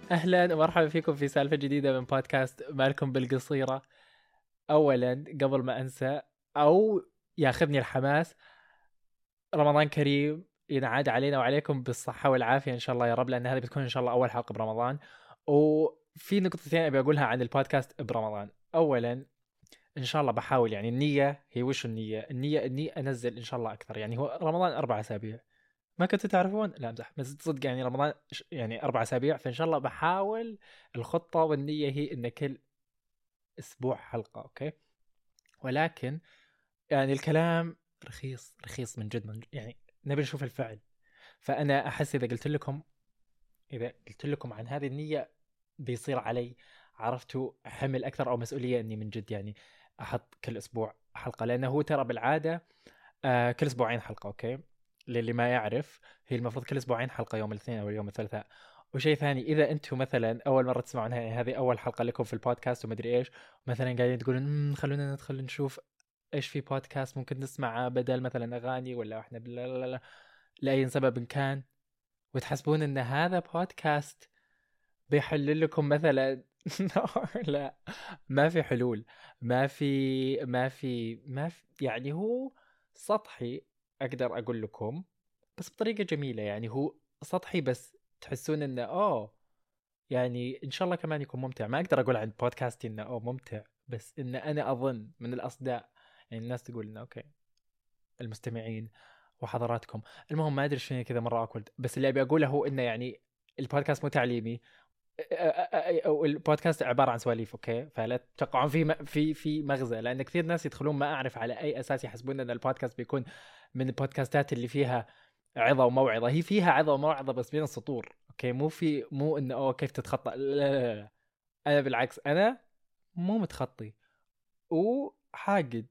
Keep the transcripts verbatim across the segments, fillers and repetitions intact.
أهلا ومرحبا فيكم في سالفة جديدة من بودكاست مالكم بالقصيرة. أولا قبل ما أنسى أو ياخذني الحماس، رمضان كريم ينعاد علينا وعليكم بالصحة والعافية إن شاء الله يا رب، لأن هذه بتكون إن شاء الله أول حلقة برمضان. وفي نقطتين أبي أقولها عن البودكاست برمضان. أولا إن شاء الله بحاول، يعني النية هي وش النية النية إني أنزل إن شاء الله أكثر. يعني هو رمضان أربع أسابيع، ما كنتوا تعرفون؟ لا امزح، بس تصدق يعني رمضان ش- يعني اربع اسابيع، فان شاء الله بحاول. الخطه والنيه هي ان كل اسبوع حلقه، اوكي. ولكن يعني الكلام رخيص رخيص من جد، من يعني نبي نشوف الفعل. فانا احس اذا قلت لكم اذا قلت لكم عن هذه النيه بيصير علي، عرفتوا، حمل اكثر او مسؤوليه اني من جد يعني احط كل اسبوع حلقه، لانه هو ترى بالعاده آه كل اسبوعين حلقه، اوكي. للي ما يعرف، هي المفروض كل اسبوعين حلقه، يوم الاثنين او اليوم الثلاثاء. وشيء ثاني، اذا انتم مثلا اول مره تسمعون، هاي هذه اول حلقه لكم في البودكاست ومدري ايش، مثلا قاعدين تقولون "مم، خلونا ندخل نشوف ايش في بودكاست ممكن نسمعه بدل مثلا اغاني، ولا احنا لا لا لا لاي سبب كان، وتحسبون ان هذا بودكاست بيحل لكم مثلا". لا، ما في حلول، ما في ما في ما في يعني هو سطحي، اقدر اقول لكم، بس بطريقة جميلة. يعني هو سطحي بس تحسون انه اوه، يعني ان شاء الله كمان يكون ممتع. ما اقدر اقول عن بودكاستي انه اوه ممتع، بس ان انا اظن من الاصداء، يعني الناس تقول انه اوكي، المستمعين وحضراتكم. المهم ما ادري ايش فيني كذا مرة اكل، بس اللي ابي اقوله هو انه يعني البودكاست مو تعليمي، او البودكاست عباره عن سواليف، اوكي. فلا تتوقعون في م- في في مغزى، لان كثير ناس يدخلون ما اعرف على اي اساس يحسبون ان البودكاست بيكون من البودكاستات اللي فيها عظه وموعظه. هي فيها عظه وموعظه بس بين السطور، اوكي. مو في مو انه اوه كيف تتخطى، لا لا لا, لا. انا بالعكس، انا مو متخطي وحاقد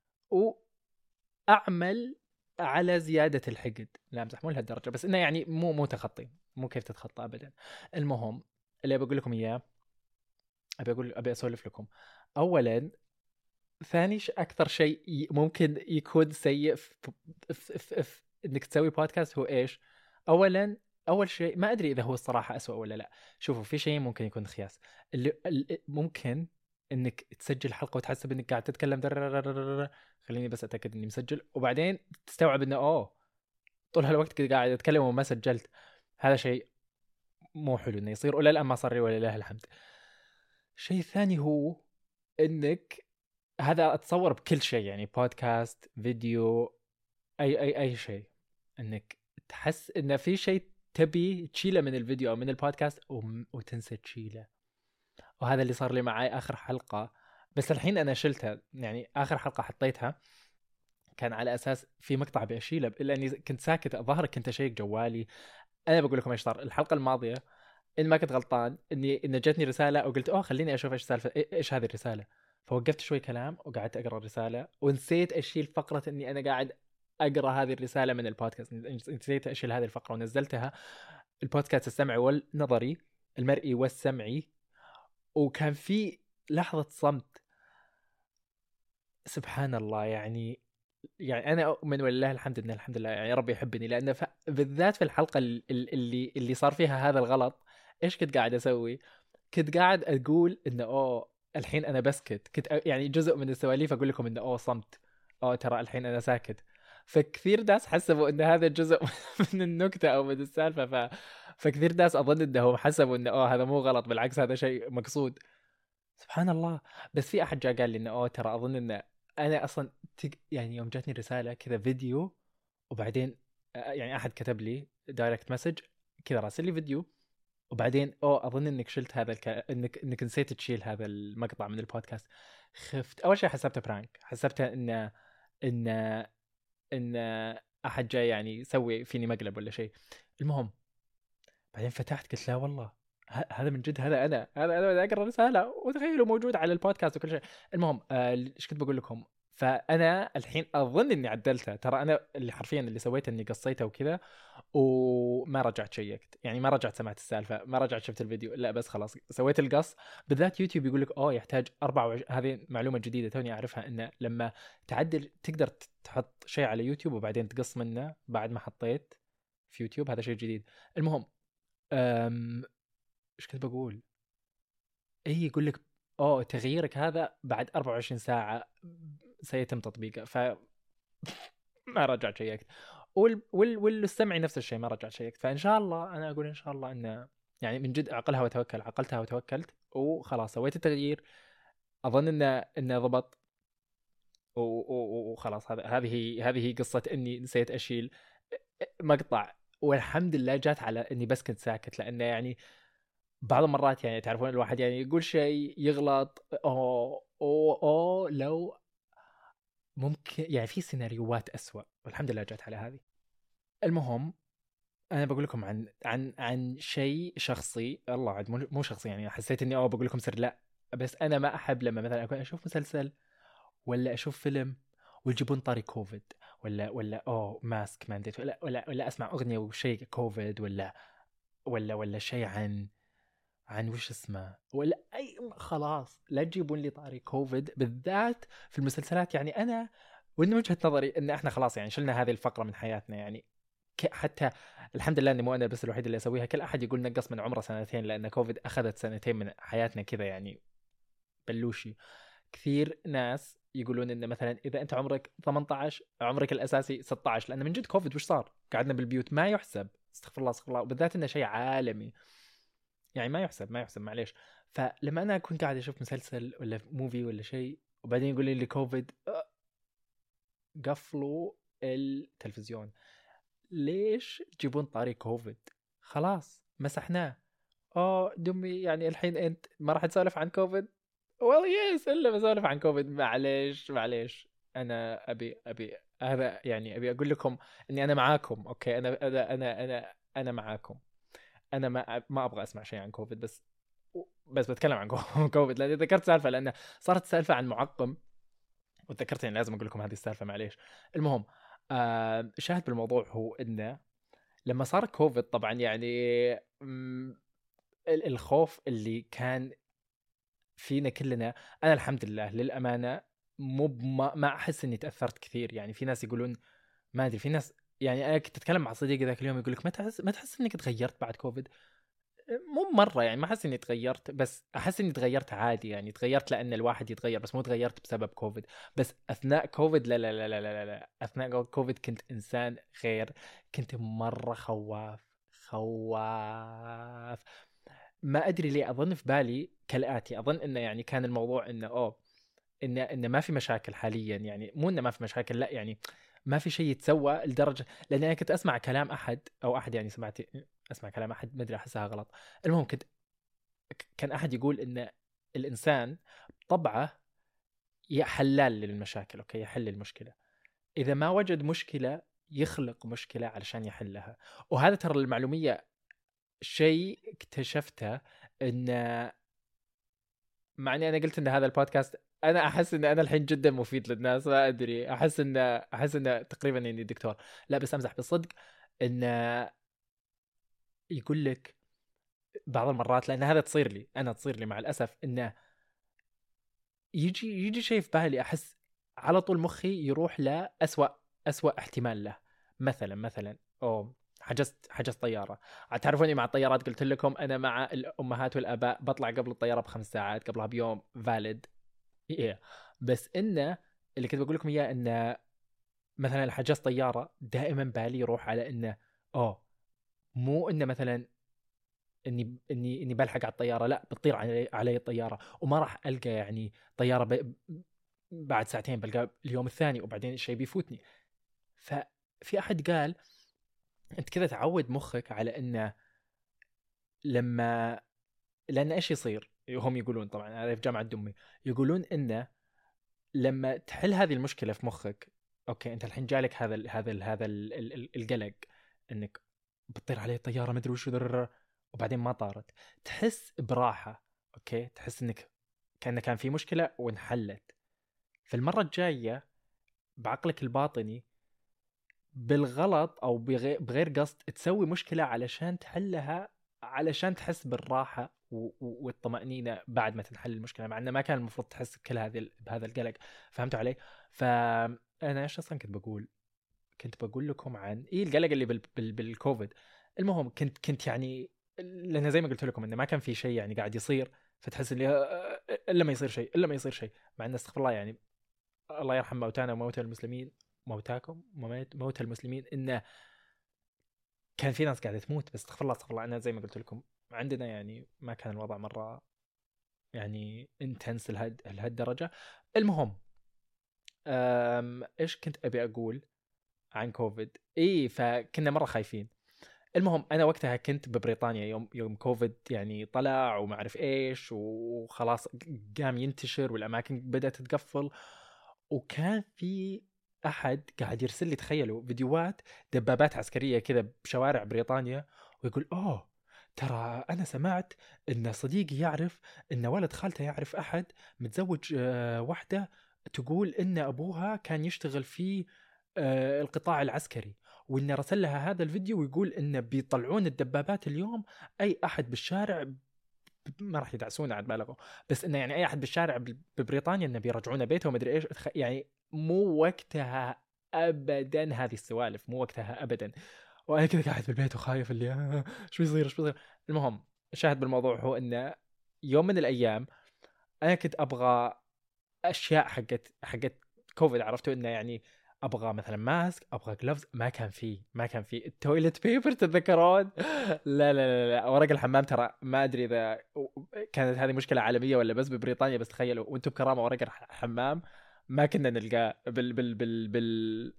واعمل على زياده الحقد. لا امزح، مو لهالدرجه، بس انه يعني مو مو تخطي، مو كيف تتخطى ابدا. المهم اللي بقول لكم اياه، ابي اقول ابي اسولف لكم. اولا، ثاني ش... اكثر شيء ي- ممكن يكون سيء في... في... في... في... انك تسوي بودكاست هو ايش؟ اولا، اول شيء ما ادري اذا هو الصراحه اسوء ولا لا. شوفوا، في شيء ممكن يكون خياس، اللي ال- ممكن انك تسجل حلقه وتحسب انك قاعد تتكلم دررررررر. خليني بس اتاكد اني مسجل، وبعدين تستوعب انه اوه طول هالوقت كنت قاعد اتكلم وما سجلت. هذا شيء مو حلو انه يصير، ولا الان ما صار لي ولله الحمد. شيء ثاني هو انك، هذا اتصور بكل شيء، يعني بودكاست، فيديو، اي اي اي شيء، انك تحس ان في شيء تبي تشيله من الفيديو او من البودكاست وم- وتنسى تشيله. وهذا اللي صار لي معي اخر حلقة. بس الحين انا شلتها، يعني اخر حلقة حطيتها كان على اساس في مقطع بشيله، الا اني كنت ساكت، الظاهر كنت اشيك جوالي. انا بقول لكم ايش صار الحلقة الماضية. ان ما كنت غلطان اني ان جتني رساله وقلت اوه خليني اشوف ايش سالفه، إيه- ايش هذه الرساله. فوقفت شوي كلام وقعدت اقرا الرساله، ونسيت اشيل فقره اني انا قاعد اقرا هذه الرساله من البودكاست. نسيت اشيل هذه الفقره ونزلتها. البودكاست السمعي والنظري، المرئي والسمعي. وكان في لحظه صمت، سبحان الله. يعني يعني انا اؤمن ولله الحمد ان الحمد لله، يعني ربي يحبني، لان ف... بالذات في الحلقه ال- ال- اللي اللي صار فيها هذا الغلط، ايش كنت قاعد اسوي؟ كنت قاعد اقول انه اوه الحين انا بسكت. كنت أ- يعني جزء من السواليف اقول لكم انه اوه صمت، اوه ترى الحين انا ساكت. فكثير ناس حسبوا ان هذا جزء من النكته او من السالفه. ف... فكثير ناس اظن انهم حسبوا انه اوه هذا مو غلط، بالعكس هذا شيء مقصود. سبحان الله. بس في احد جاء قال لي انه اوه ترى اظن انه انا اصلا تق... يعني يوم جاتني رساله كذا فيديو، وبعدين آه، يعني احد كتب لي دايركت مسج كذا راسل لي فيديو، وبعدين اوه اظن انك شلت هذا الك... انك انك نسيت تشيل هذا المقطع من البودكاست. خفت اول شيء، حسبته برانك، حسبته ان ان ان احد جاي يعني يسوي فيني مقلب ولا شيء. المهم بعدين فتحت قلت لا والله، ه- هذا من جد، هذا انا هذا انا اقرا رساله وتخيلوا موجود على البودكاست وكل شيء. المهم آه، ايش كنت بقول لكم؟ فانا الحين اظن اني عدلتها، ترى انا اللي حرفيا اللي سويته اني قصيته وكذا، وما رجعت شيكت، يعني ما رجعت سمعت السالفه، ما رجعت شفت الفيديو، لا بس خلاص سويت القص. بالذات يوتيوب يقول لك اوه يحتاج أربعة وعشرين، هذه معلومه جديده توني اعرفها، انه لما تعدل تقدر تحط شيء على يوتيوب وبعدين تقص منه بعد ما حطيت في يوتيوب. هذا شيء جديد. المهم، أم ايش كنت بقول؟ اي يقول لك اوه تغييرك هذا بعد أربعة وعشرين ساعة سيتم تطبيقه. ف ما رجعت شيكت. وال وال والسمعي نفس الشيء ما رجعت شيكت. فان شاء الله انا اقول ان شاء الله انه يعني من جد عقلها وتوكل، عقلتها وتوكلت وخلاص سويت التغيير. اظن انه انه ضبط و- و- وخلاص. هذا هذه هذه قصة اني نسيت اشيل مقطع. والحمد لله جات على اني بس كنت ساكت، لانه يعني بعض المرات يعني تعرفون الواحد يعني يقول شيء يغلط، اوه اوه اوه لو ممكن يعني في سيناريوهات أسوأ، والحمد لله جات على هذه. المهم انا بقول لكم عن عن عن شيء شخصي. الله عاد مو مو شخصي يعني حسيت اني اوه بقول لكم سر، لا. بس انا ما احب لما مثلا اكون اشوف مسلسل ولا اشوف فيلم ويجيبون طاري كوفيد، ولا ولا اوه ماسك مانديت، ولا ولا ولا اسمع اغنيه وشيء كوفيد، ولا ولا ولا شيء عن عن وش اسمه، ولا اي خلاص لا تجيبون لي طاري كوفيد بالذات في المسلسلات. يعني انا وإن وجهة نظري ان احنا خلاص يعني شلنا هذه الفقره من حياتنا. يعني ك- حتى الحمد لله اني مو انا بس الوحيد اللي اسويها، كل احد يقول نقص من عمره سنتين، لان كوفيد اخذت سنتين من حياتنا كذا يعني بلوشي. كثير ناس يقولون ان مثلا اذا انت عمرك ثمانية عشر عمرك الاساسي ستة عشر، لان من جد كوفيد وش صار؟ قعدنا بالبيوت ما يحسب. استغفر الله استغفر الله، وبالذات انه شيء عالمي يعني ما يحسب ما يحسب معليش. فلما انا اكون قاعد اشوف مسلسل ولا موفي ولا شيء وبعدين يقول لي كوفيد، قفلوا التلفزيون. ليش تجيبون طاري كوفيد؟ خلاص مسحناه. اه دمي يعني الحين انت ما راح تسولف عن كوفيد؟ والله يس الا بسولف عن كوفيد. معليش معليش انا ابي ابي هذا يعني ابي اقول لكم اني انا معاكم. اوكي انا انا انا انا انا معاكم. انا ما ما ابغى اسمع شيء عن كوفيد، بس بس بتكلم عن كوفيد لاني ذكرت سالفه، لان صارت سالفه عن معقم وتذكرت يعني لازم اقول لكم هذه السالفه معليش. المهم آه شاهد بالموضوع هو انه لما صار كوفيد طبعا يعني م- ال- الخوف اللي كان فينا كلنا. انا الحمد لله للامانه مو بما ما احس اني تاثرت كثير. يعني في ناس يقولون ما ادري، في ناس يعني انا كنت اتكلم مع صديقي ذاك اليوم يقول لك ما تحس ما تحس انك تغيرت بعد كوفيد؟ مو مرة يعني ما أحس إني تغيرت، بس أحس إني تغيرت عادي. يعني تغيرت لأن الواحد يتغير، بس مو تغيرت بسبب كوفيد. بس أثناء كوفيد لا لا لا لا لا, لا. أثناء كوفيد كنت إنسان غير. كنت مرة خواف خواف. ما أدري ليه. أظن في بالي كالآتي، أظن إنه يعني كان الموضوع إنه أوه إنه إنه ما في مشاكل حاليا. يعني مو إنه ما في مشاكل، لا يعني ما في شيء يتسوى لدرجة. لأن أنا كنت أسمع كلام أحد أو أحد يعني سمعت اسمع كلام احد ما ادري احسها غلط. المهم كنت كان احد يقول ان الانسان طبعه حلال للمشاكل. اوكي يحل المشكله، اذا ما وجد مشكله يخلق مشكله علشان يحلها. وهذا ترى المعلوميه شيء اكتشفته ان معني انا قلت ان هذا البودكاست انا احس ان انا الحين جدا مفيد للناس. ما ادري احس ان احس ان تقريبا اني دكتور. لا بس امزح بالصدق. ان يقول لك بعض المرات، لان هذا تصير لي انا تصير لي مع الاسف، انه يجي يجي شيء في بالي احس على طول مخي يروح لأسوأ أسوأ احتمال له. مثلا مثلا او حجزت حجزت طياره. تعرفوني مع الطيارات قلت لكم انا مع الامهات والاباء بطلع قبل الطياره بخمس ساعات قبلها بيوم فاليد. إيه. بس انه اللي كنت بقول لكم اياه انه مثلا حجزت طياره دائما بالي يروح على انه اوه مو انه مثلا اني اني اني بلحق على الطياره، لا بتطير علي علي الطياره وما راح القى يعني طياره ب... بعد ساعتين، بلقى اليوم الثاني وبعدين الشيء بيفوتني. ففي احد قال انت كذا تعود مخك على انه لما لان ايش يصير. هم يقولون طبعا انا في جامعه دمي يقولون انه لما تحل هذه المشكله في مخك، اوكي انت الحين جالك هذا ال هذا ال هذا ال ال ال القلق انك بتطير عليه الطياره مدري وش در- وبعدين ما طارت، تحس براحه. اوكي تحس انك كأنه كان في مشكله وانحلت. في المره الجايه بعقلك الباطني بالغلط او بغير, بغير قصد تسوي مشكله علشان تحلها، علشان تحس بالراحه و- و- والطمانينه بعد ما تنحل المشكله، مع انه ما كان المفروض تحس بكل هذه بهذا القلق. فهمتوا علي؟ فانا ايش اصلا كنت بقول؟ كنت بقول لكم عن ايه القلق اللي بال... بال... بالكوفيد. المهم كنت كنت يعني لان زي ما قلت لكم انه ما كان في شيء يعني قاعد يصير، فتحس اللي الا ما يصير شيء الا ما يصير شيء مع ان استغفر الله يعني الله يرحم موتانا وموتى المسلمين، موتاكم وموت موتى المسلمين، انه كان في ناس قاعده تموت، بس استغفر الله استغفر الله. انا زي ما قلت لكم عندنا يعني ما كان الوضع مره يعني انتنس لهد لهالدرجه. المهم أم... ايش كنت ابي اقول عن كوفيد؟ اي فكنا مره خايفين. المهم انا وقتها كنت ببريطانيا يوم يوم كوفيد يعني طلع وما اعرف ايش وخلاص قام ينتشر والاماكن بدات تتقفل، وكان في احد قاعد يرسل لي تخيلوا فيديوهات دبابات عسكريه كذا بشوارع بريطانيا، ويقول اوه ترى انا سمعت ان صديقي يعرف ان ولد خالته يعرف احد متزوج آه، واحده تقول ان ابوها كان يشتغل في آه، القطاع العسكري، وإنه رسل لها هذا الفيديو ويقول إنه بيطلعون الدبابات اليوم أي أحد بالشارع ب- ما راح يدعسونه عاد بالغوا، بس إنه يعني أي أحد بالشارع ب- ببريطانيا إنه بيرجعونه بيته وما أدري إيش. تخ- يعني مو وقتها أبدا هذه السوالف، مو وقتها أبدا. وأنا كذا قاعد في البيت وخايف اللي آه، شو بيصير شو بيصير. المهم الشاهد بالموضوع هو إنه يوم من الأيام أنا كنت أبغى اشياء حقت حقت كوفيد، عرفتوا انه يعني ابغى مثلا ماسك، ابغى جلوفز، ما كان فيه ما كان فيه التويلت بيبر تتذكرون؟ لا لا لا لا ورق الحمام ترى ما ادري اذا كانت هذه مشكله عالميه ولا بس ببريطانيا، بس تخيلوا وانتم بكرامه ورق الحمام ما كنا نلقاه بال بال بال بال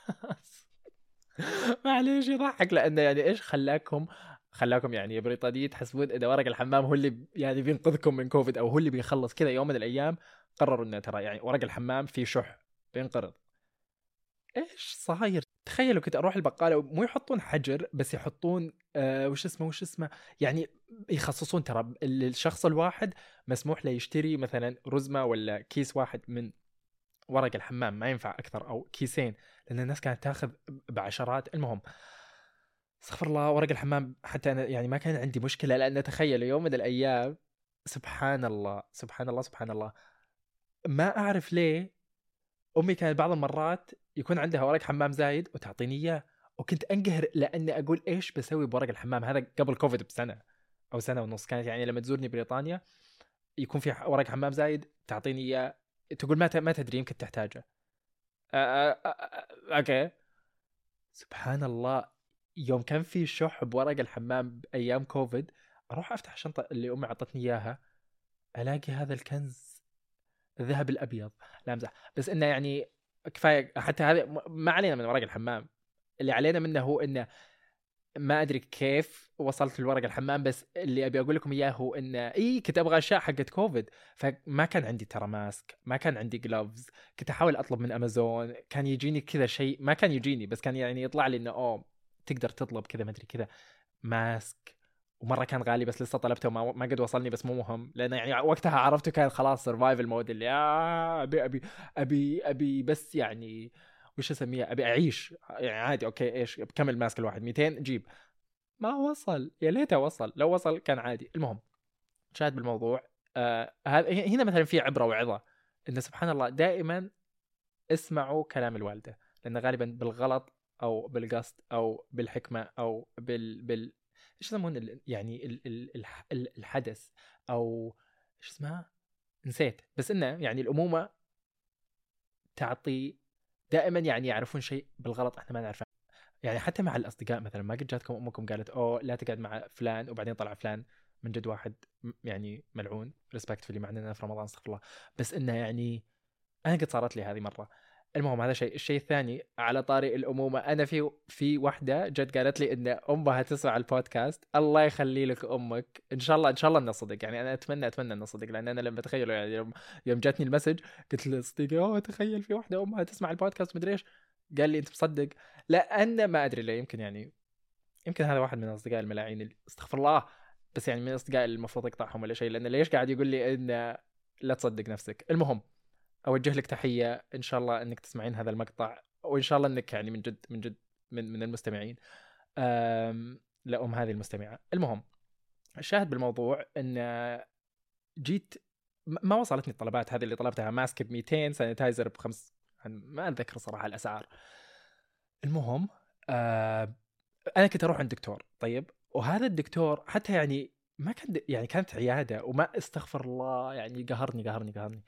معليش يضحك لانه يعني ايش خلاكم خلاكم يعني يا بريطانيين تحسبون ان ورق الحمام هو اللي يعني بينقذكم من كوفيد او هو اللي بيخلص كذا. يوم من الايام قرروا انه ترى يعني ورق الحمام فيه شح بينقرض. ايش صاير؟ تخيلوا كنت اروح البقاله مو يحطون حجر بس يحطون آه وش اسمه وش اسمه يعني يخصصون ترى الشخص الواحد مسموح له يشتري مثلا رزمه ولا كيس واحد من ورق الحمام، ما ينفع اكثر، او كيسين، لان الناس كانت تاخذ بعشرات. المهم استغفر الله ورق الحمام حتى انا يعني ما كان عندي مشكله، لان تخيل يوم من الايام سبحان الله سبحان الله سبحان الله ما اعرف ليه امي كانت بعض المرات يكون عندها ورق حمام زايد وتعطيني اياه، وكنت انقهر لاني اقول ايش بسوي بورق الحمام هذا. قبل كوفيد بسنه او سنه ونص كانت يعني لما تزورني بريطانيا يكون في ورق حمام زايد تعطيني اياه، تقول ما ت- ما تدري يمكن تحتاجه. أ- أ- أ- أ- اوكي سبحان الله. يوم كان في شح بورق الحمام بايام كوفيد اروح افتح الشنطه اللي امي عطتني اياها الاقي هذا الكنز الذهب الابيض. لا امزح، بس انه يعني كفايه حتى هذا ما علينا من ورق الحمام، اللي علينا منه هو انه ما ادري كيف وصلت لورق الحمام، بس اللي ابي اقول لكم اياه هو انه اي كنت ابغى اشياء حقت كوفيد، فما كان عندي ترى ماسك، ما كان عندي جلوفز، كنت احاول اطلب من امازون، كان يجيني كذا شيء ما كان يجيني بس كان يعني يطلع لي انه اوه تقدر تطلب كذا ما ادري كذا ماسك، ومره كان غالي بس لسه طلبته وما ما قد وصلني، بس مو مهم لانه يعني وقتها عرفته كان خلاص سرفايفل مود اللي آه ابي ابي ابي ابي بس يعني وش اسميها ابي اعيش يعني عادي اوكي ايش بكم الماسك الواحد مئتين جيب. ما وصل، يا ليته وصل، لو وصل كان عادي. المهم شاهد بالموضوع آه هذا هنا مثلا في عبره وعظه ان سبحان الله دائما اسمعوا كلام الوالده، لان غالبا بالغلط او بالقصد او بالحكمه او بال بال ايش يسمون ال... يعني ال... ال... الح- ال- الحدث او ايش اسمها نسيت، بس انه يعني الامومه تعطي دائما يعني يعرفون شيء بالغلط احنا ما نعرفه. يعني حتى مع الاصدقاء مثلا ما قد جاتكم امكم قالت اوه لا تقعد مع فلان وبعدين طلع فلان من جد واحد م- يعني ملعون ريسبكتفلي مع اننا في رمضان استغفر الله، بس انه يعني انا قد صارت لي هذه مره. المهم هذا شيء. الشيء الثاني على طاري الامومه، انا في في واحده جد قالت لي ان امها تسمع البودكاست. الله يخلي لك امك، ان شاء الله ان شاء الله انه صدق، يعني انا اتمنى اتمنى انه صدق، لان انا لما اتخيل يعني يوم يوم جاتني المسج قلت له صديقي اوه تخيل في واحده امها تسمع البودكاست مدري ايش، قال لي انت مصدق؟ لا ما ادري ليه، يمكن يعني يمكن هذا واحد من اصدقاء الملاعين اللي استغفر الله، بس يعني من اصدقاء اللي المفروض يقطعهم ولا شيء، لان ليش قاعد يقول لي ان لا تصدق نفسك. المهم اوجه لك تحيه ان شاء الله انك تسمعين هذا المقطع، وان شاء الله انك يعني من جد من جد من من المستمعين أم لأم هذه المستمعه. المهم الشاهد بالموضوع ان جيت ما وصلتني الطلبات هذه اللي طلبتها، ماسك ب مئتين، سانيتايزر بخمس، ما اتذكر صراحه الاسعار. المهم أه انا كنت اروح عند دكتور طيب، وهذا الدكتور حتى يعني ما كان د- يعني كانت عياده، وما استغفر الله يعني قهرني قهرني قهرني.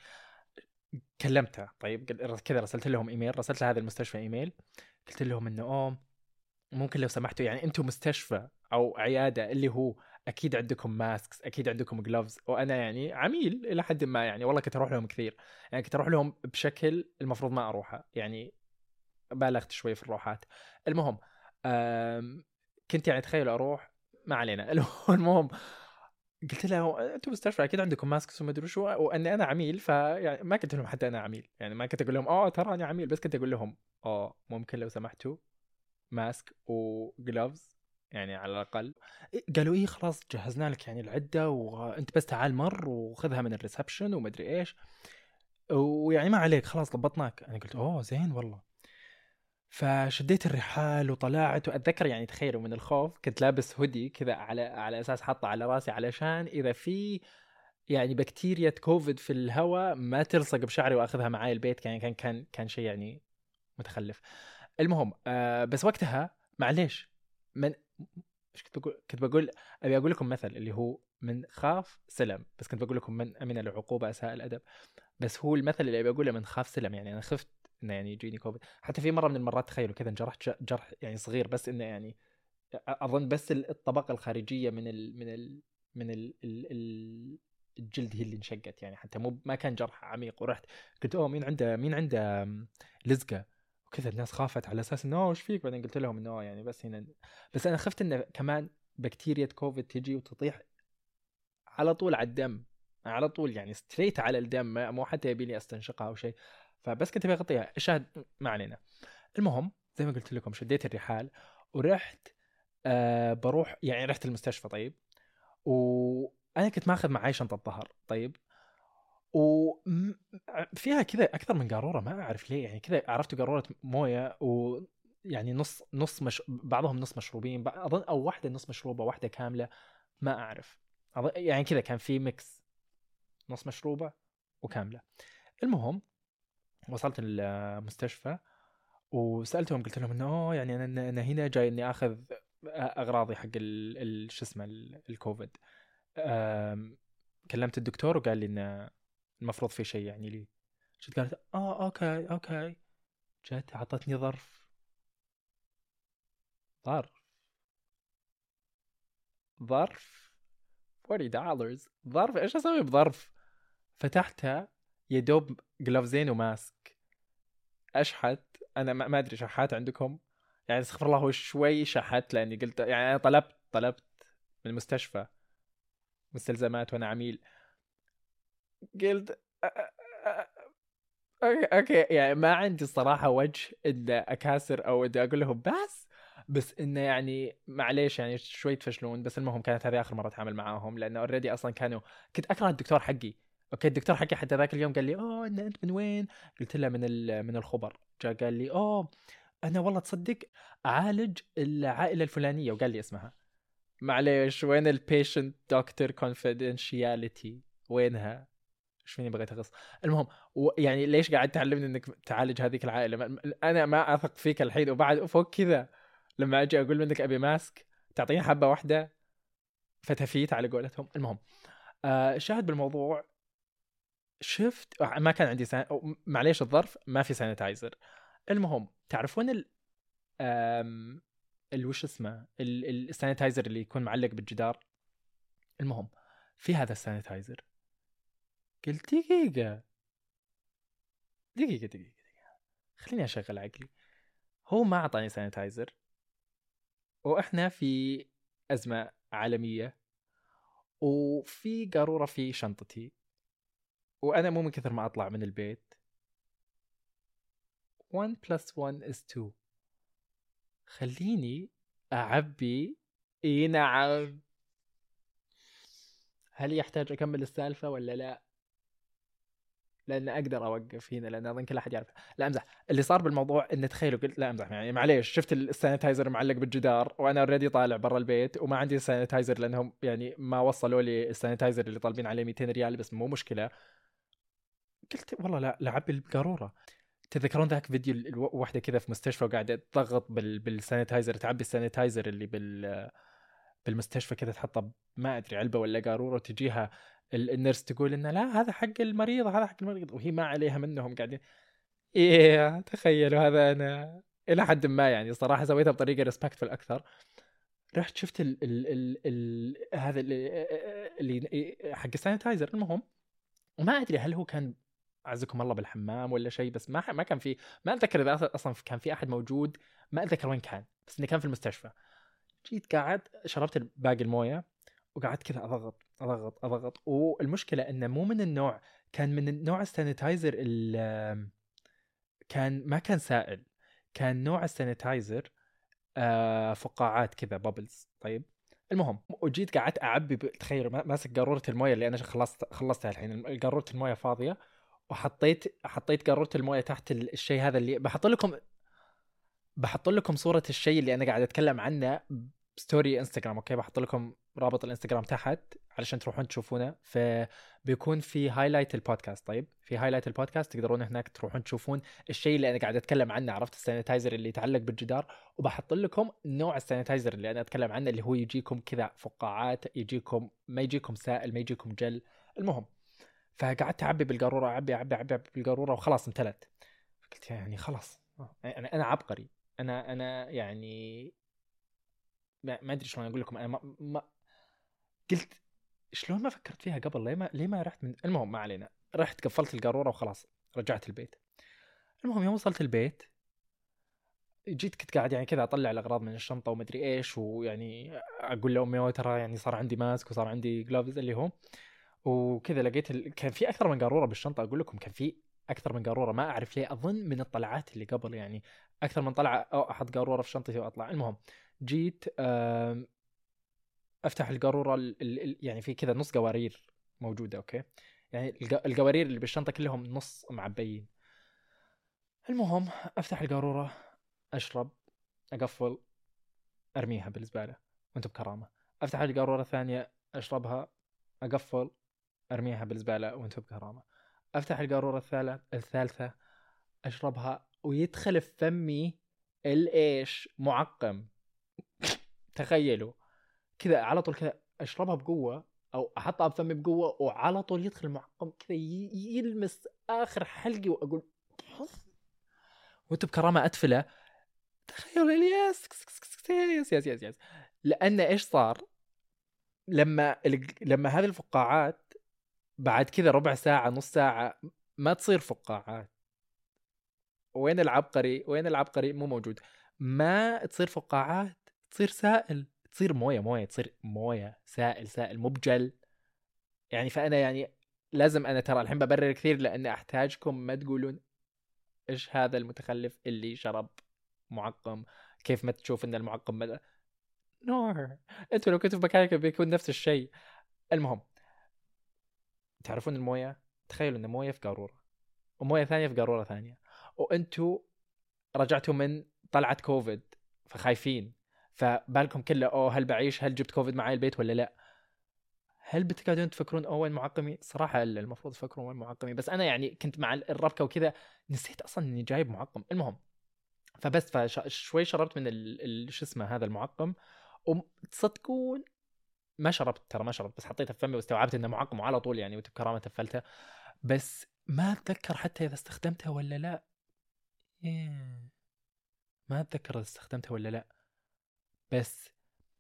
كلمته طيب، قل- كذا رسلت لهم ايميل، رسلت لهذا المستشفى ايميل، قلت لهم انه اوه ممكن لو سمحتوا يعني انتم مستشفى او عياده اللي هو اكيد عندكم ماسكس، اكيد عندكم جلوفز، وانا يعني عميل الى حد ما يعني، والله كنت اروح لهم كثير، يعني كنت اروح لهم بشكل المفروض ما اروحه يعني، بالغت شوي في الروحات. المهم آم، كنت يعني تخيل اروح، ما علينا. المهم قلت له انتم مستشفى اكيد عندكم ماسكس وما ادري شو، واني انا عميل، فيعني ما قلت لهم حتى انا عميل، يعني ما كنت اقول لهم اه ترى انا عميل، بس كنت اقول لهم اه ممكن لو سمحتوا ماسك وجلوفز يعني على الاقل. قالوا ايه خلاص جهزنا لك يعني العده، وانت بس تعال مر وخذها من الريسبشن وما ادري ايش، ويعني ما عليك خلاص ضبطناك. انا قلت اوه زين والله. فشديت الرحال وطلعت، واتذكر يعني تخيلوا من الخوف كنت لابس هودي كذا على على اساس حاطه على راسي علشان اذا في يعني بكتيريا كوفيد في الهواء ما تلصق بشعري واخذها معاي البيت، يعني كان كان كان شيء يعني متخلف. المهم آه بس وقتها معليش من ايش كنت بقول كنت بقول ابي اقول لكم مثل اللي هو من خاف سلم، بس كنت بقول لكم من امن العقوبه اساء الادب. بس هو المثل اللي ابي اقوله من خاف سلم، يعني انا خفت انه يعني يجيني كوفيد. حتى في مره من المرات تخيلوا كذا انجرحت ج- جرح يعني صغير، بس انه يعني اظن بس الطبقه الخارجيه من ال من ال من ال ال ال الجلد هي اللي انشقت يعني، حتى مو ما كان جرح عميق. ورحت قلت اوه مين عنده مين عنده لزقه وكذا، الناس خافت على اساس انه اوه ايش فيك، بعدين قلت لهم انه يعني بس هنا. بس انا خفت انه كمان بكتيريا كوفيد تجي وتطيح على طول على الدم، على طول يعني ستريت على الدم، ما- مو حتى يبي لي استنشقها او شيء. فبس كنت بغطيها الشاهد، ما علينا. المهم زي ما قلت لكم شديت الرحال ورحت، آه بروح يعني رحت المستشفى طيب، وانا كنت ماخذ معي شنطه ظهر طيب، وفيها كذا اكثر من قاروره ما اعرف ليه، يعني كذا عرفت قاروره مويه، و يعني نص نص مش بعضهم نص مشروبين اظن، او واحده نص مشروبه واحده كامله ما اعرف، أظن يعني كذا كان في ميكس نص مشروبه وكامله. المهم وصلت المستشفى وسالتهم قلت لهم انه اوه يعني انا انا هنا جاي اني اخذ اغراضي حق ال ال- شو اسمه ال- الكوفيد. أم، كلمت الدكتور وقال لي انه المفروض في شيء يعني لي. جت قالت اه اوكي اوكي، جت اعطتني ظرف. ظرف ظرف أربعين دولار، ظرف ايش اسوي بظرف؟ فتحتها يا دوب جلوفزين وماسك. اشحت انا ما ما ادري شحات عندكم يعني، استغفر الله هو شوي شحت، لاني قلت يعني انا طلبت طلبت من المستشفى مستلزمات وانا عميل. قلت أ- أ- أ- اوكي اوكي يعني ما عندي الصراحه وجه ان اكاسر او اني اقول لهم بس، بس انه يعني معليش يعني شوي تفشلون. بس المهم كانت هذه اخر مره اتعامل معاهم، لانه اوريدي اصلا كانوا كنت اكره الدكتور حقي. اوكي الدكتور حقي حتى ذاك اليوم قال لي اوه إن انت من وين؟ قلت له من ال- من الخبر. جاء قال لي اوه انا والله تصدق اعالج العائله الفلانيه، وقال لي اسمها. معليش وين البيشنت دكتور كونفيدنشياليتي؟ وينها؟ ايش فيني بغيت اغص. المهم و... يعني ليش قاعد تعلمني انك تعالج هذيك العائله؟ ما... انا ما اثق فيك الحين، وبعد فوق كذا لما اجي اقول منك ابي ماسك تعطيني حبه واحده فتفيت على قولتهم. المهم آه شاهد بالموضوع، شفت ما كان عندي سان... معليش الظرف ما في سانيتايزر. المهم تعرفون ال آم... ال وش اسمه ال... ال- السانيتايزر اللي يكون معلق بالجدار. المهم في هذا السانيتايزر. قلت دقيقه دقيقه دقيقه خليني اشغل عقلي. هو ما اعطاني سانيتايزر، واحنا في ازمه عالميه، وفي قاروره في شنطتي، وانا مو من كثر ما اطلع من البيت. واحد plus واحد is two. خليني اعبي. اي نعم. هل يحتاج اكمل السالفه ولا لا؟ لان اقدر اوقف هنا، لان اظن كل احد يعرف. لا امزح. اللي صار بالموضوع ان تخيلوا قلت لا امزح يعني معليش، شفت السانيتايزر معلق بالجدار وانا اوريدي طالع برا البيت وما عندي سانيتايزر، لانهم يعني ما وصلوا لي السانيتايزر اللي طالبين عليه مئتين ريال، بس مو مشكله. قلت والله لا لعبي القاروره. تذكرون ذاك فيديو الواحده كذا في مستشفى وقاعده تضغط بال... بالسانيتايزر، تعبي السانيتايزر اللي بال بالمستشفى كذا تحطها ما ادري علبه ولا قاروره، تجيها النيرس تقول انه لا هذا حق المريض هذا حق المريض، وهي ما عليها منهم قاعدين. ايه تخيلوا هذا انا الى حد ما يعني صراحه سويتها بطريقه ريسبكتفul اكثر. رحت شفت ال ال ال ال هذا اللي, اللي حق السانيتايزر. المهم وما ادري هل هو كان اعزكم الله بالحمام ولا شيء، بس ما ما كان في، ما اتذكر اذا اصلا كان في احد موجود، ما اتذكر وين كان، بس انه كان في المستشفى. جيت قاعد شربت باقي المويه وقعدت كذا اضغط اضغط اضغط، والمشكله انه مو من النوع، كان من النوع السانيتايزر اللي كان ما كان سائل، كان نوع السانيتايزر آه فقاعات كذا بابلز. طيب المهم وجيت قعدت اعبي ب... تخيل ماسك قاروره المويه اللي انا خلصت خلصتها الحين، قاروره المويه فاضيه، وحطيت حطيت قاروره المويه تحت الشيء هذا اللي بحط لكم بحط لكم صوره الشيء اللي انا قاعد اتكلم عنه ستوري انستغرام. اوكي بحط لكم رابط الانستغرام تحت علشان تروحون تشوفونه، فبيكون في هايلايت البودكاست. طيب في هايلايت البودكاست تقدرون هناك تروحون تشوفون الشيء اللي انا قاعد اتكلم عنه، عرفت السانيتايزر اللي يتعلق بالجدار، وبحط لكم نوع السانيتايزر اللي انا اتكلم عنه اللي هو يجيكم كذا فقاعات، يجيكم ما يجيكم سائل ما يجيكم جل. المهم فقعدت اعبي بالقاروره اعبي اعبي اعبي بالقاروره وخلاص امتلت. قلت يعني خلاص انا انا عبقري، انا انا يعني ما ادري شلون اقول لكم، انا ما, ما قلت شلون ما فكرت فيها قبل، ليه ما ليه ما رحت من. المهم ما علينا، رحت قفلت القاروره وخلاص رجعت البيت. المهم يوم وصلت البيت جيت كنت قاعد يعني كذا اطلع الاغراض من الشنطه وما ادري ايش، ويعني اقول لامي ترى يعني صار عندي ماسك وصار عندي جلوفز اللي هو وكذا. لقيت ال... كان في اكثر من قاروره بالشنطه، اقول لكم كان في اكثر من قاروره، ما اعرف ليه، اظن من الطلعات اللي قبل يعني اكثر من طلعه او احط قاروره في شنطتي واطلع. المهم جيت افتح القاروره ال... ال... يعني في كذا نص قوارير موجوده. اوكي يعني القوارير اللي بالشنطه كلهم نص معبيين. المهم افتح القاروره اشرب اقفل ارميها بالزباله وانت بكرامه. افتح القاروره الثانيه اشربها اقفل ارميها بالزباله وانت بكرامه. افتح القاروره الثالث الثالثه اشربها ويدخل في فمي الايش معقم. تخيلوا كذا على طول كذا اشربها بقوه او احطها بفمي بقوه وعلى طول يدخل المعقم كذا يلمس اخر حلقي واقول وانت بكرامه اتفله. تخيل الياس يس يس يس يس. لان ايش صار لما لما هذه الفقاعات بعد كذا ربع ساعه نص ساعه ما تصير فقاعات. وين العبقري وين العبقري مو موجود. ما تصير فقاعات تصير سائل، تصير مويه مويه تصير مويه سائل سائل مو بجل يعني. فانا يعني لازم انا ترى الحين ببرر كثير لان احتاجكم ما تقولون ايش هذا المتخلف اللي شرب معقم، كيف ما تشوف ان المعقم مدى نور. انتوا لو كنتوا في مكانك بيكون نفس الشيء. المهم تعرفون المويه، تخيلوا ان مويه في قاروره ومويه ثانيه في قاروره ثانيه، وانتوا رجعتوا من طلعه كوفيد فخايفين، فبالكم كله اوه هل بعيش، هل جبت كوفيد معي البيت ولا لا. هل بتقعدون تفكرون اوه وين معقمي؟ صراحه المفروض تفكرون وين معقمي، بس انا يعني كنت مع الربكه وكذا نسيت اصلا اني جايب معقم. المهم فبس فشوي شربت من ال شو اسمه هذا المعقم، وتصدقون ما شربت ترى ما شربت، بس حطيته في فمي واستوعبت انه معقم وعلى طول يعني وبكرامه تفلته. بس ما اتذكر حتى اذا استخدمتها ولا لا. ما اتذكر اذا استخدمتها ولا لا. بس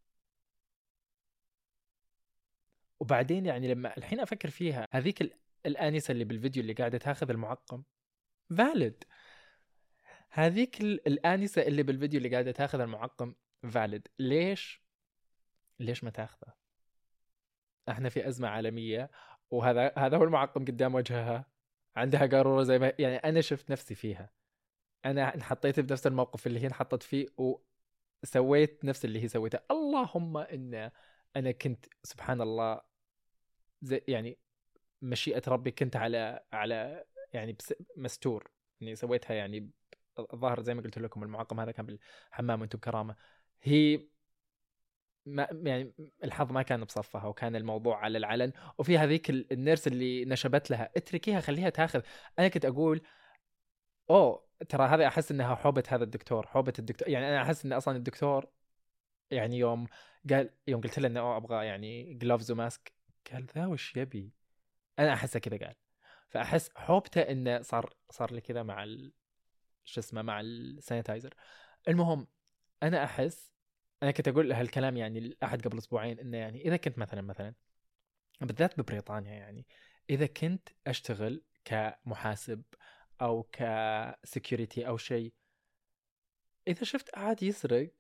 وبعدين يعني لما الحين افكر فيها هذيك الانسه اللي بالفيديو اللي قاعده تاخذ المعقم فاليد، هذيك الانسه اللي بالفيديو اللي قاعده تاخذ المعقم فاليد، ليش ليش ما تاخذه؟ احنا في ازمه عالميه وهذا هذا هو المعقم قدام وجهها، عندها قاروره زي ما يعني انا شفت نفسي فيها، انا انحطيت بنفس الموقف اللي هي انحطت فيه وسويت نفس اللي هي سويته. اللهم ان انا كنت سبحان الله زي يعني مشيئة ربي كنت على على يعني مستور يعني سويتها يعني الظاهر زي ما قلت لكم المعقم هذا كان بالحمام وانتم بكرامة. هي ما يعني الحظ ما كان بصفها وكان الموضوع على العلن، وفي هذيك النيرس اللي نشبت لها اتركيها خليها تاخذ. انا كنت اقول اوه ترى هذا احس انها حوبة هذا الدكتور، حوبة الدكتور يعني انا احس ان اصلا الدكتور يعني يوم قال يوم قلت له انه ابغى يعني جلوفز وماسك، قال ذا وش يبي؟ انا احسه كذا قال. فاحس حوبته انه صار صار لي كذا مع ال... شو اسمه مع السانيتايزر. المهم انا احس، انا كنت اقول هالكلام يعني لاحد قبل اسبوعين، انه يعني اذا كنت مثلا مثلا بالذات ببريطانيا، يعني اذا كنت اشتغل كمحاسب او كسكيورتي او شيء، اذا شفت احد يسرق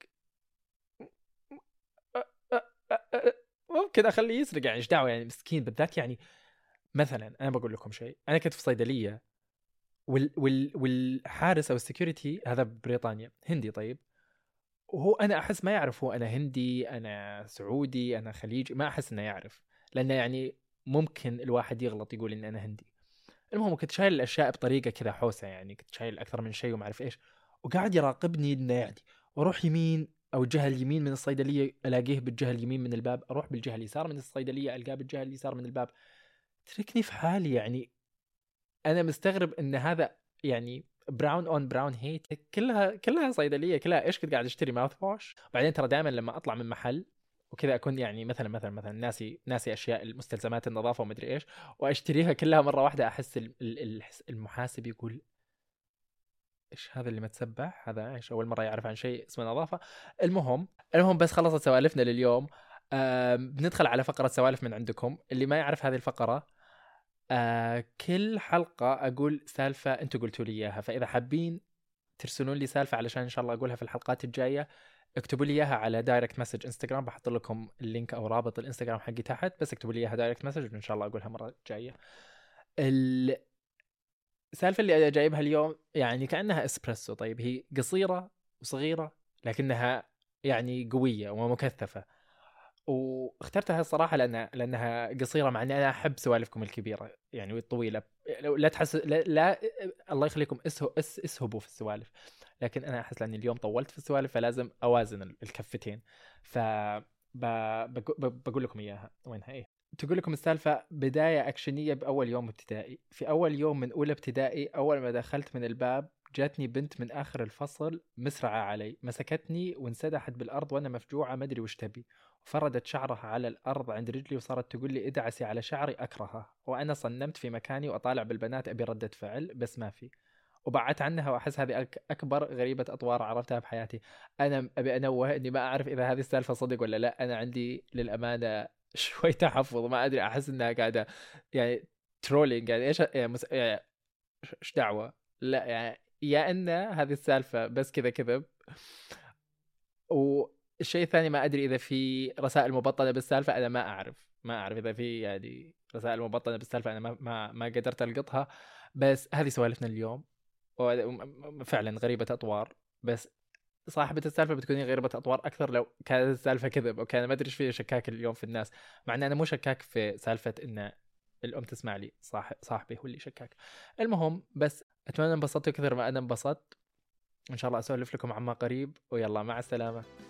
ممكن اخليه يسرق، يعني ايش دعوه يعني مسكين. بالذات يعني مثلا انا بقول لكم شيء، انا كنت في صيدليه وال وال والحارس او السكيورتي هذا ببريطانيا هندي، طيب وهو انا احس ما يعرف هو انا هندي انا سعودي انا خليجي، ما احس انه يعرف، لانه يعني ممكن الواحد يغلط يقول ان انا هندي. المهم كنت شايل الاشياء بطريقه كذا حوسه، يعني كنت شايل اكثر من شيء وما اعرف ايش، وقاعد يراقبني انه يعني واروح يمين او الجهه اليمين من الصيدليه الاقيه بالجهه اليمين من الباب، اروح بالجهه اليسار من الصيدليه القاه بالجهه اليسار من الباب. تركني في حالي يعني. انا مستغرب ان هذا يعني براون اون براون هيت، كلها كلها صيدليه كلها ايش، كنت قاعد اشتري ماوث واش. بعدين ترى دائما لما اطلع من محل وكذا اكون يعني مثلا مثلا مثلا ناسي ناسي اشياء المستلزمات النظافه ومدري ايش، واشتريها كلها مره واحده، احس ال- ال- المحاسب يقول ايش هذا اللي متسبح، هذا ايش اول مره يعرف عن شيء اسمه نظافه. المهم المهم بس خلصت سوالفنا لليوم. آم، بندخل على فقره سوالف من عندكم. اللي ما يعرف هذه الفقره، آه كل حلقة أقول سالفة أنتوا قلتوا لي إياها، فإذا حابين ترسلون لي سالفة علشان إن شاء الله أقولها في الحلقات الجاية، اكتبوا لي إياها على دايركت مسج انستغرام، بحط لكم اللينك أو رابط الانستغرام حقي تحت، بس اكتبوا لي إياها دايركت مسج وإن شاء الله أقولها مرة جاية. السالفة اللي جايبها اليوم يعني كأنها إسبريسو، طيب هي قصيرة وصغيرة لكنها يعني قوية ومكثفة، واخترتها الصراحه لانها لانها قصيره، مع اني انا احب سوالفكم الكبيره يعني والطويله. لو لا تحس لا, لا الله يخليكم اسهو اس اسهبوا في السوالف، لكن انا احس لاني اليوم طولت في السوالف فلازم اوازن الكفتين. ف ب... بق- ب- بقول لكم اياها وينها ايه. تقول لكم السالفه بدايه اكشنيه باول يوم ابتدائي. في اول يوم من اولى ابتدائي، اول ما دخلت من الباب جاتني بنت من اخر الفصل مسرعه علي، مسكتني وانسدحت بالارض وانا مفجوعه ما ادري وش تبي، فردت شعرها على الأرض عند رجلي وصارت تقول لي ادعسي على شعري أكرهه، وأنا صنمت في مكاني وأطالع بالبنات أبي ردة فعل بس ما في، وبعدت عنها. وأحس هذه أك- أكبر غريبة أطوار عرفتها بحياتي. أنا أبي أنوه إني ما أعرف إذا هذه السالفة صدق ولا لا، أنا عندي للأمانة شوي تحفظ، ما أدري، أحس إنها قاعدة يعني ترولينج، يعني إيش يعني, مس... يعني إيش دعوة، لا يعني يا إن هذه السالفة بس كذا كذب. والشيء الثاني ما ادري اذا في رسائل مبطنه بالسالفه، انا ما اعرف ما اعرف اذا في يعني رسائل مبطنه بالسالفه، انا ما ما, ما قدرت القطها. بس هذه سوالفنا اليوم، وفعلا غريبه اطوار، بس صاحبة السالفة بتكون غريبة أطوار أكثر لو كانت السالفة كذب أو كان ما أدري إيش في شكاك اليوم في الناس، مع أن أنا مو شكاك في سالفة إن الأم تسمع لي، صاحب صاحبي هو اللي شكاك. المهم بس أتمنى انبسطتوا كثر ما أنا انبسطت، إن شاء الله أسولف لكم عما قريب، ويلا مع السلامة.